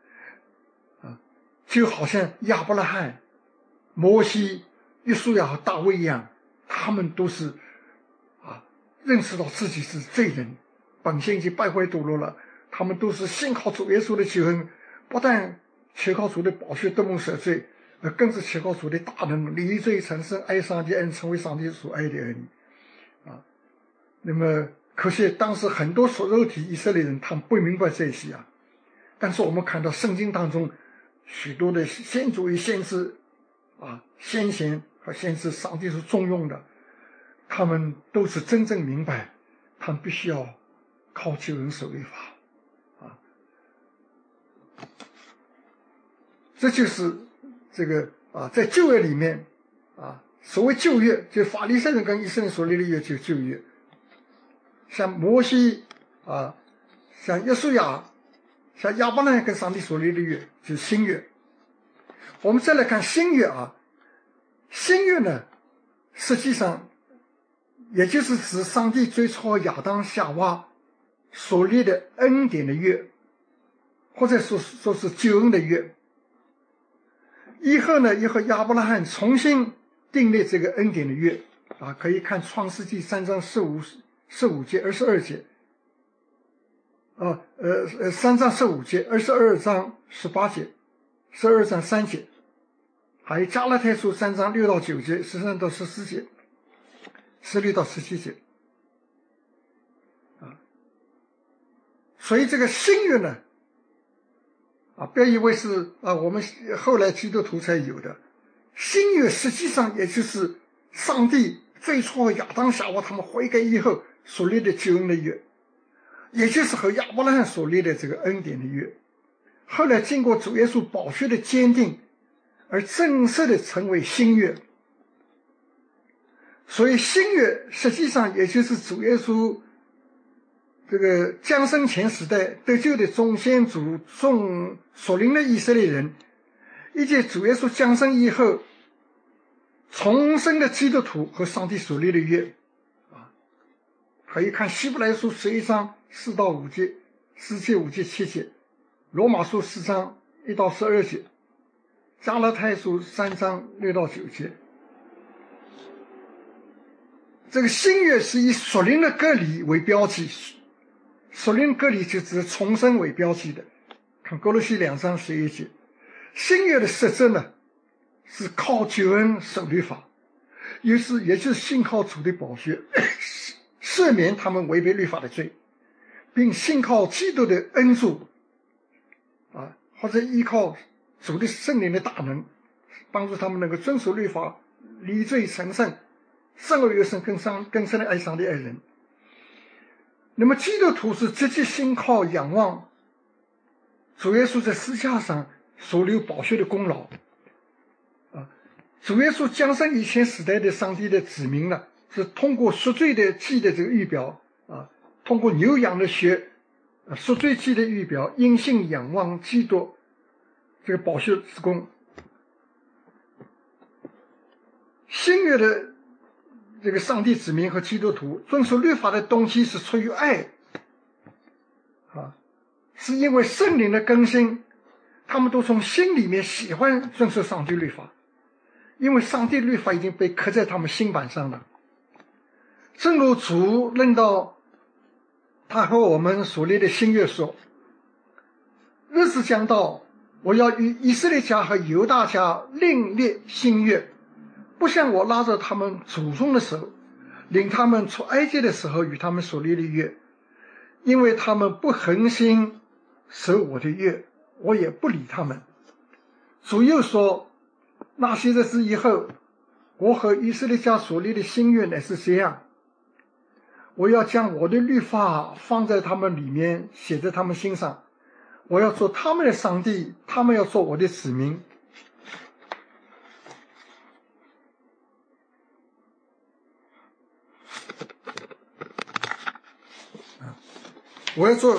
就好像亚伯拉罕、摩西、约书亚和大卫一样，他们都是认识到自己是罪人，本性已经败坏堕落了，他们都是信靠主耶稣的救恩，不但求靠主的宝血得蒙赦罪，而更是求靠主的大能，离罪成圣，爱上帝恩，成为上帝所爱的儿女那么可惜当时很多属肉体以色列人他们不明白这些但是我们看到圣经当中许多的先祖与先知先贤和先知，上帝是重用的，他们都是真正明白他们必须要靠救恩守律法这就是这个在旧约里面所谓旧约，就法利赛人跟以色列人所立的约就是旧约。像摩西像约书亚，像亚伯拉罕跟上帝所立的约就是新约。我们再来看新约新约呢，实际上也就是指上帝最初亚当夏娃所立的恩典的约，或者说是救恩的约。以后亚伯拉罕重新订立这个恩典的约可以看创世纪3章15节22节3章15节22章18节12章3节，还有加拉太书3章6到9节13到14节16到17节所以这个新约呢不要以为是我们后来基督徒才有的，新约实际上也就是上帝最初亚当夏娃他们悔改以后所立的救恩的约，也就是和亚伯拉罕所立的这个恩典的约，后来经过主耶稣宝血的坚定而正式的成为新约。所以新约实际上也就是主耶稣这个降生前时代得救的众先祖众所领的以色列人，以及主耶稣降生以后重生的基督徒和上帝所立的约可以看希伯来书11章4到5节4节5节7节，罗马书4章1到12节，加拉太书3章6到9节。这个新约是以属灵的割礼为标记，属灵割礼就指重生为标记的，看哥罗西2章11节。新约的实质呢，是靠救恩守律法，也就是信靠主的宝血赦免他们违背律法的罪，并信靠基督的恩助或者依靠主的圣灵的大能，帮助他们能够遵守律法，离罪成圣，生而有生，更深的爱上帝爱人。那么基督徒是直接信靠仰望主耶稣在十字架上所流宝血的功劳主耶稣降生以前时代的上帝的子民呢，是通过赎罪的祭的这个预表通过牛羊的血赎罪祭的预表，因信仰望基督这个宝血之功。新约的这个上帝子民和基督徒遵守律法的动机是出于爱是因为圣灵的更新，他们都从心里面喜欢遵守上帝律法，因为上帝律法已经被刻在他们心板上了。正如主论到他和我们所立的新约说，日子将到，我要与以色列家和犹大家另立新约，不像我拉着他们祖宗的手领他们出埃及的时候与他们所立的约，因为他们不恒心守我的约，我也不理他们。主又说，那些日子以后，我和以色列家所立的新约乃是这样，我要将我的律法放在他们里面，写在他们心上，我要做他们的上帝，他们要做我的子民。我要做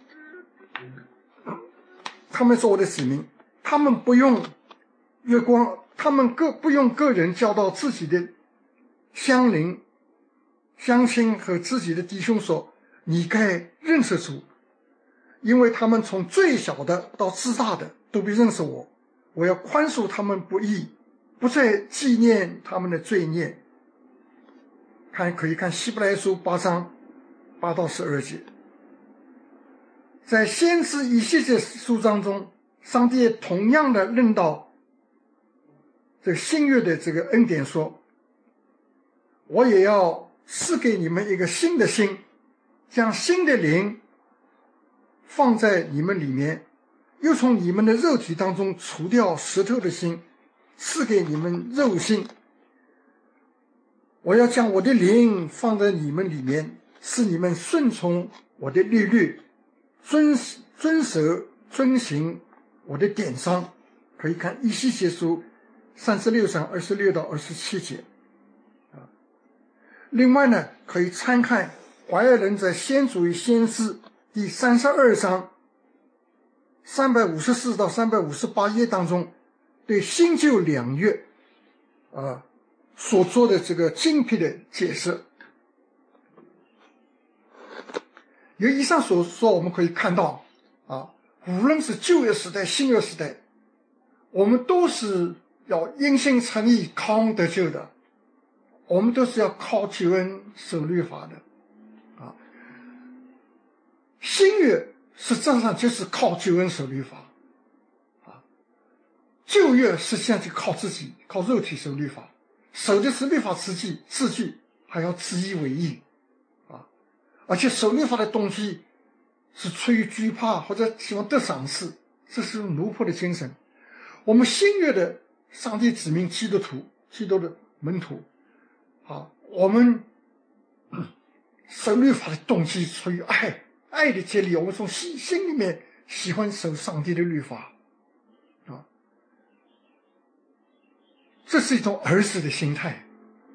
他们做我的子民，他们不用月光，他们不用个人教导自己的乡邻乡亲和自己的弟兄说，你该认识主，因为他们从最小的到至大的都必认识我，我要宽恕他们不义，不再纪念他们的罪孽。可以看希伯来书8章8到12节。在先知以西结书章中，上帝同样的论到这个新约的这个恩典说，我也要赐给你们一个新的心，将新的灵放在你们里面，又从你们的肉体当中除掉石头的心，赐给你们肉心。我要将我的灵放在你们里面，使你们顺从我的律律，遵守遵行我的典章。 可以看以西结书36章26到27节啊。另外呢，可以参看怀尔人在先祖与先知第32章354到358页当中对新旧两约所做的这个精辟的解释。由以上所说，我们可以看到无论是旧约时代新约时代，我们都是要因信称义靠恩得救的，我们都是要靠救恩守律法的新约实际上就是靠救恩守律法旧约实际上就靠自己，靠肉体守律法，守的是律法字句，还要自以为义而且守律法的动机是出于惧怕或者希望得赏赐，这是奴仆的精神。我们新约的上帝子民基督徒，基督的门徒我们守律法的动机出于爱的建立，我们从心里面喜欢守上帝的律法这是一种儿子的心态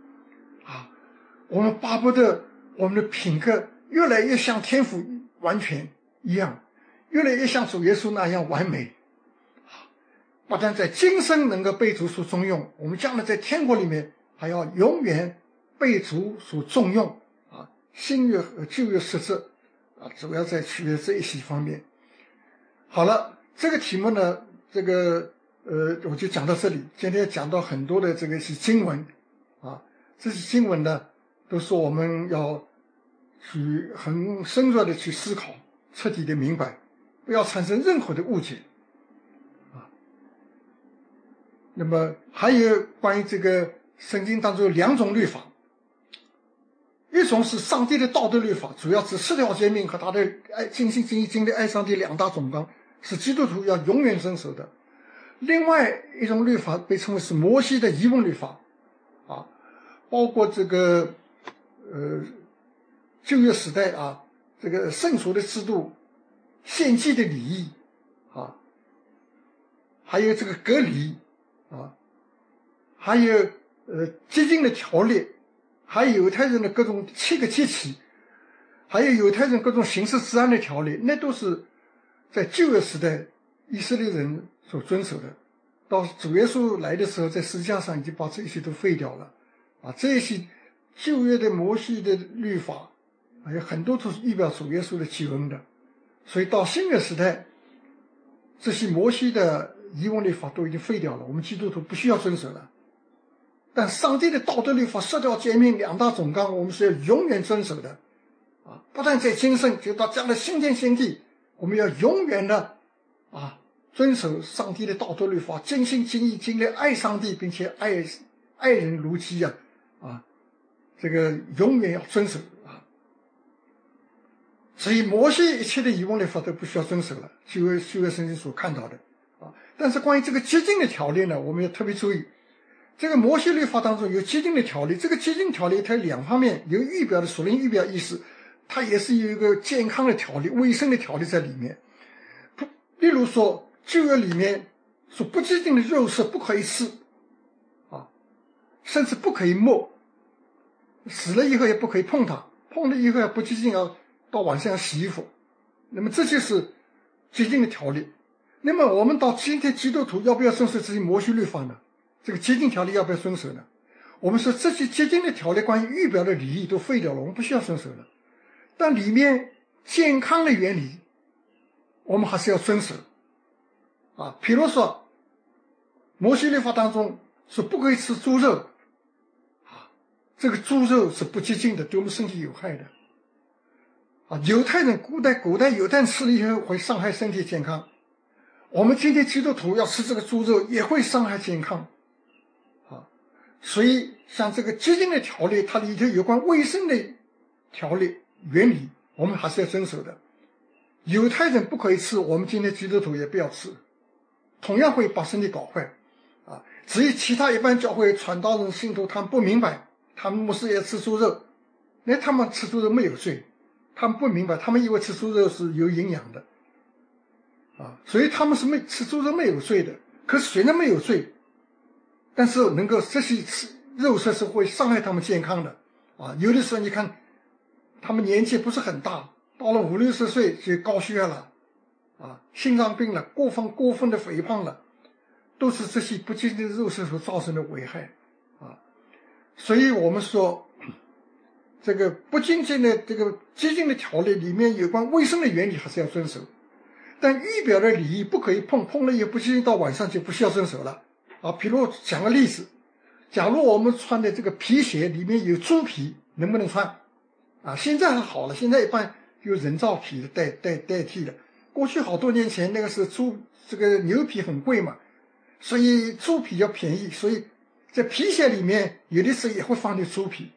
我们巴不得我们的品格越来越像天父完全一样，越来越像主耶稣那样完美不但在今生能够被主所重用，我们将来在天国里面还要永远被主所重用新约和旧约实质主要在区别这一些方面。好了，这个题目呢，我就讲到这里。今天讲到很多的这个是经文这些经文呢，都是我们要去很深入的去思考，彻底的明白，不要产生任何的误解那么还有关于这个圣经当中有两种律法，一种是上帝的道德律法，主要指10条诫命和他的尽心尽意尽力爱上帝2大总纲，是基督徒要永远遵守的。另外一种律法被称为是摩西的遗文律法包括这个旧约时代这个圣俗的制度、献祭的礼仪还有这个隔离还有洁净的条例，还有犹太人的各种7个节期，还有犹太人各种刑事治安的条例，那都是在旧约时代以色列人所遵守的。到主耶稣来的时候，在十字架上已经把这些都废掉了这些旧约的摩西的律法还有很多都是预表主耶稣的救恩的。所以到新约时代，这些摩西的遗文律法都已经废掉了，我们基督徒不需要遵守了。但上帝的道德律法10条诫命2大总纲，我们是要永远遵守的不但在今生，就到将来新天新地，我们要永远的遵守上帝的道德律法，尽心尽意尽力爱上帝，并且爱人如己这个永远要遵守所以摩西一切的遗文律法都不需要遵守了，旧约圣经所看到的但是关于这个洁净的条例呢，我们要特别注意，这个摩西律法当中有洁净的条例，这个洁净条例它有2方面，有预表的属灵预表意思，它也是有一个健康的条例、卫生的条例在里面。例如说旧约里面说不洁净的肉食不可以吃甚至不可以摸，死了以后也不可以碰它，碰了以后也不洁净，要到晚上要洗衣服。那么这就是洁净的条例。那么我们到今天基督徒要不要遵守这些摩西律法呢？这个洁净条例要不要遵守呢？我们说这些洁净的条例关于预表的礼仪都废掉了，我们不需要遵守了。但里面健康的原理我们还是要遵守比如说摩西律法当中说不可以吃猪肉这个猪肉是不洁净的，对我们身体有害的犹太人古代犹太人吃了以后会伤害身体健康，我们今天基督徒要吃这个猪肉也会伤害健康所以像这个洁净的条例，它里头有关卫生的条例原理我们还是要遵守的。犹太人不可以吃，我们今天基督徒也不要吃，同样会把身体搞坏至于其他一般教会传道人信徒，他们不明白，他们牧师也吃猪肉，那他们吃猪肉没有罪，他们不明白，他们以为吃猪肉是有营养的所以他们是吃猪肉没有罪的， 可是虽然没有罪，但是能够这些肉色是会伤害他们健康的啊。有的时候你看他们年纪不是很大，到了50、60岁就高血压了啊，心脏病了，过分的肥胖了，都是这些不洁净的肉色所造成的危害啊。所以我们说这个不洁净的洁净的条例里面有关卫生的原理还是要遵守，但预表的礼仪不可以碰了也不洁净，到晚上就不需要遵守了啊。比如讲个例子，假如我们穿的这个皮鞋里面有猪皮，能不能穿啊？现在还好了，现在一般有人造皮的代替了。过去好多年前那个是这个牛皮很贵嘛，所以猪皮要便宜，所以在皮鞋里面有的时候也会放点猪皮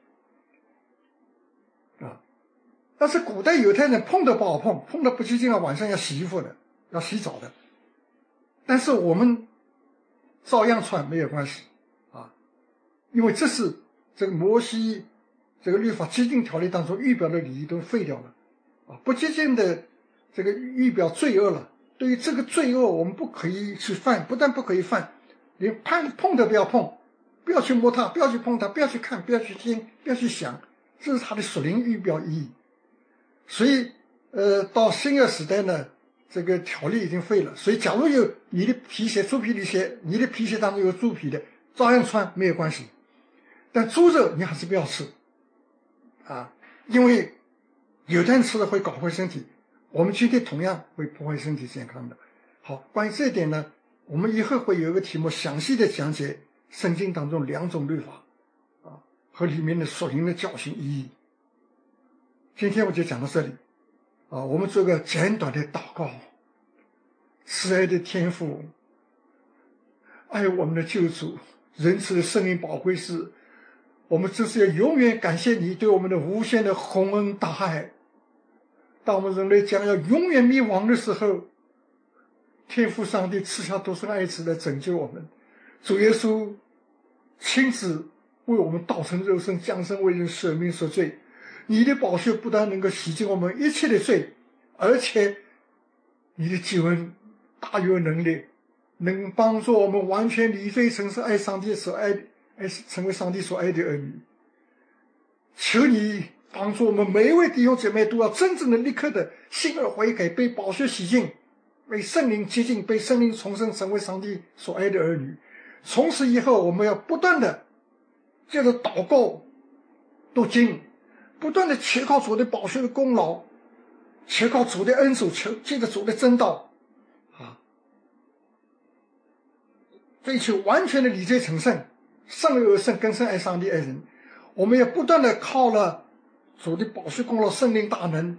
啊。但是古代犹太人碰都不好碰的不洁净了，晚上要洗衣服的，要洗澡的。但是我们照样穿没有关系啊，因为这是这个摩西这个律法洁净条例当中预表的礼仪都废掉了啊，不洁净的这个预表罪恶了。对于这个罪恶我们不可以去犯，不但不可以犯，连碰都不要碰，不要去摸它，不要去碰它，不要去看，不要去听，不要去想，这是它的属灵预表意义。所以到新约时代呢，这个条例已经废了，所以假如有你的皮鞋猪皮的鞋，你的皮鞋当中有猪皮的，照样穿没有关系，但猪肉你还是不要吃啊，因为有的人吃了会搞坏身体，我们今天同样会破坏身体健康的。好，关于这一点呢，我们以后会有一个题目详细的讲解圣经当中2种律法啊和里面的属灵的教训意义。今天我就讲到这里啊，我们做个简短的祷告。慈爱的天父，爱我们的救主，仁慈的圣灵宝贵师，我们真是要永远感谢你对我们的无限的宏恩大爱。当我们人类将要永远灭亡的时候，天父上帝赐下独生爱子来拯救我们，主耶稣亲自为我们道成肉身，降生为人，舍命赎罪。你的宝血不但能够洗净我们一切的罪，而且你的救恩大有能力，能帮助我们完全离罪成圣，爱上帝所爱，成为上帝所爱的儿女。求你帮助我们每一位弟兄姐妹都要真正的立刻的心而悔改，被宝血洗净，被圣灵洁净，被圣灵重生，成为上帝所爱的儿女。从此以后我们要不断的借着祷告读经，不断的求靠主的宝血的功劳，求靠主的恩手，借着主的真道啊，追求完全的理罪成圣，圣而有圣，更深爱上帝爱人。我们也不断的靠了主的宝血功劳，圣灵大能，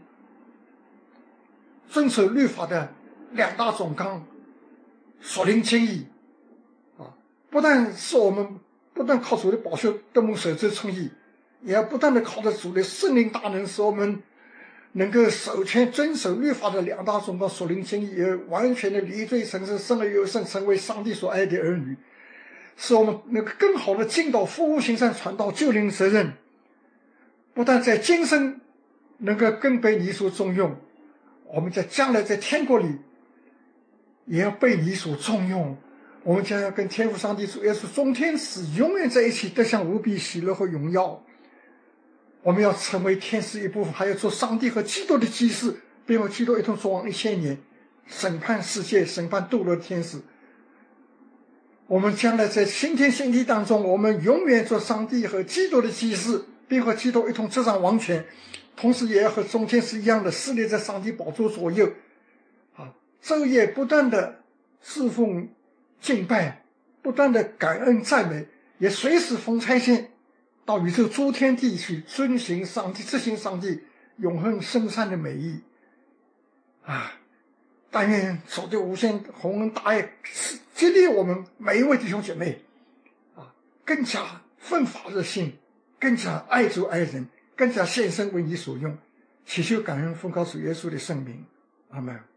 遵守律法的2大总纲，属灵经义啊，不但是我们不断靠主的宝血得蒙守罪称义，也要不断的靠着主的圣灵大能，使我们能够守全遵守律法的2大总纲，属灵经义，也完全的离罪成圣，圣而有圣，成为上帝所爱的儿女，使我们能够更好的尽到服务行善传道救灵责任，不但在今生能够更被你所重用，我们在将来在天国里也要被你所重用。我们将要跟天父上帝主耶稣众天使永远在一起，得享无比喜乐和荣耀。我们要成为天使一部分，还要做上帝和基督的祭司，并和基督一同作王1000年，审判世界，审判堕落的天使。我们将来在新天新地当中，我们永远做上帝和基督的祭司，并和基督一同执掌王权，同时也要和众天使一样的侍立在上帝宝座左右啊，昼夜不断的侍奉敬拜，不断的感恩赞美，也随时奉差遣到宇宙诸天地去遵行上帝，执行上帝永恒圣善的美意啊！但愿主的无限宏恩大爱激励我们每一位弟兄姐妹啊，更加奋发热心，更加爱主爱人，更加献身为你所用。祈求感恩奉靠主耶稣的圣名，阿们。